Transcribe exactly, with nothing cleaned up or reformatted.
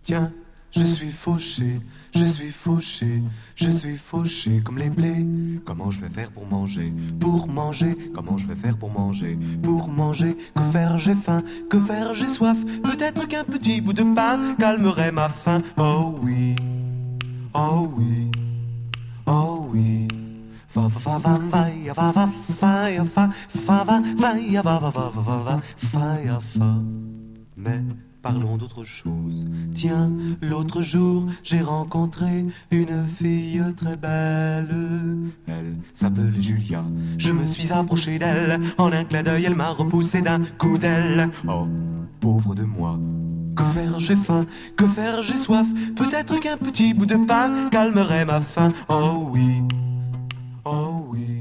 Tiens, je suis fauché, je suis fauché, je suis fauché comme les blés. Comment je vais faire pour manger? Pour manger, comment je vais faire pour manger? Pour manger, que faire j'ai faim, que faire j'ai soif. Peut-être qu'un petit bout de pain calmerait ma faim. Oh oui, oh oui, oh oui. Va va va va va ya va va va ya va va va va ya va va va va va va va ya va. Mais parlons d'autre chose. Tiens, l'autre jour, j'ai rencontré une fille très belle. Elle s'appelait Julia. Je me suis approché d'elle. En un clin d'œil, elle m'a repoussé d'un coup d'aile. Oh, pauvre de moi. Que faire, j'ai faim. Que faire, j'ai soif. Peut-être qu'un petit bout de pain calmerait ma faim. Oh oui, oh oui.